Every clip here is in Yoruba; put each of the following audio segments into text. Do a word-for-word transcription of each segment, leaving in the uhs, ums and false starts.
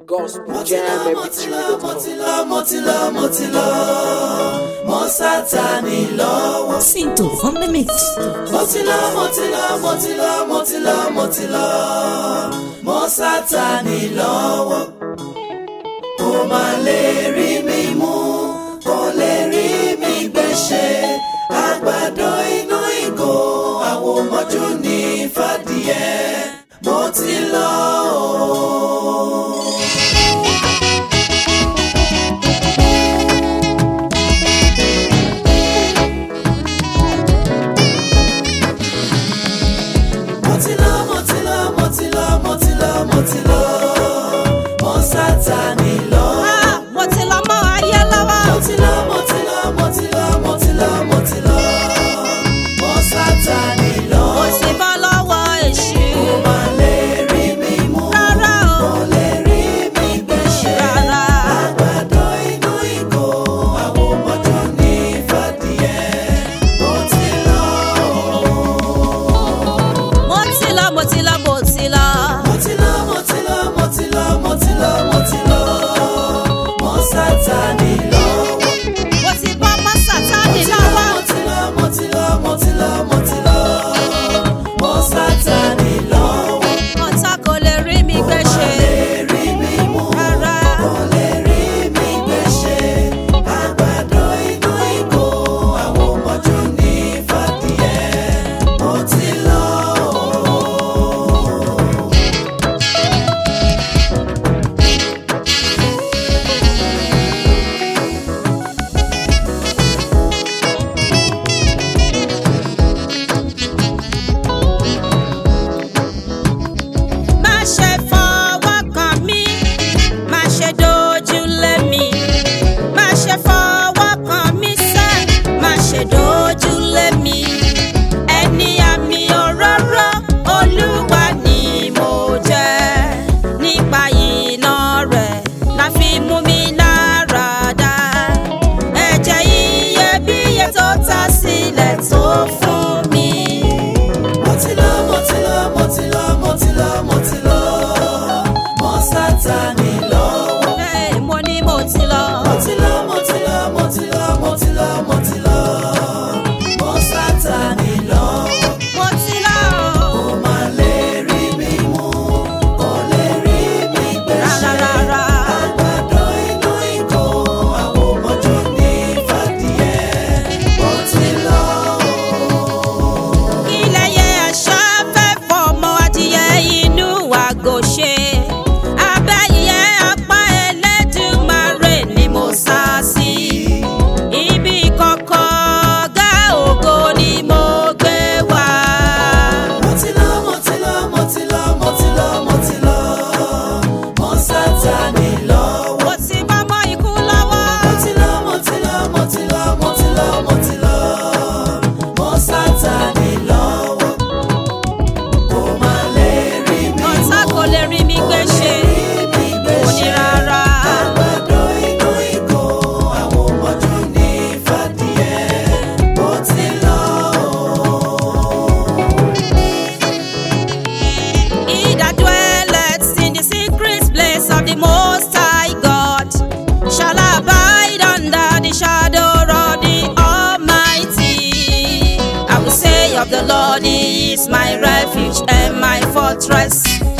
Gospel Jam mo ti lọ mo ti lọ mo ti lọ mo ti lọ mo Sátánì lọ́wọ́. Cinto on the mix. mo ti lọ mo ti lọ mo ti lọ mo ti lọ mo ti lọ mo Sátánì lọ́wọ́. kò má lè rí mi mú kò lè rí mi gbéṣẹ́ àgbàdo inú ìgò àwọn ọmọjú ní fàdíẹ mo ti lọ. The Lord is my refuge and my fortress.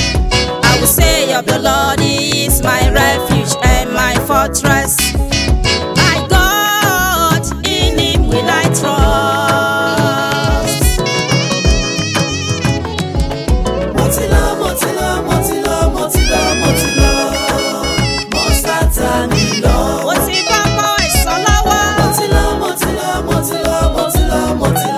I will say of the Lord is my refuge and my fortress. My God, in Him will I trust. Motila, Motila, Motila, Motila, Motila, mo Sátánì lọ́wọ́. Motila, mo ìsọ̀lọ́wọ́. Motila, Motila, Motila, Motila, Motila.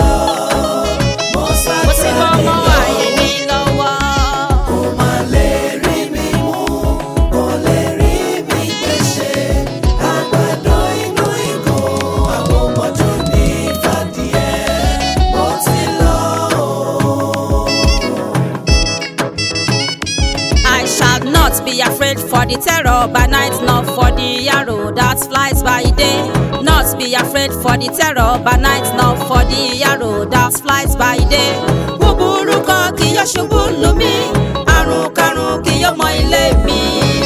Be afraid for the terror by night, not for the arrow that flies by day. Not be afraid for the terror by night, not for the arrow that flies by day. Búburú kan kì yóò ṣubú lù mí, àrùn karùn kì yóò mọ ilé mi.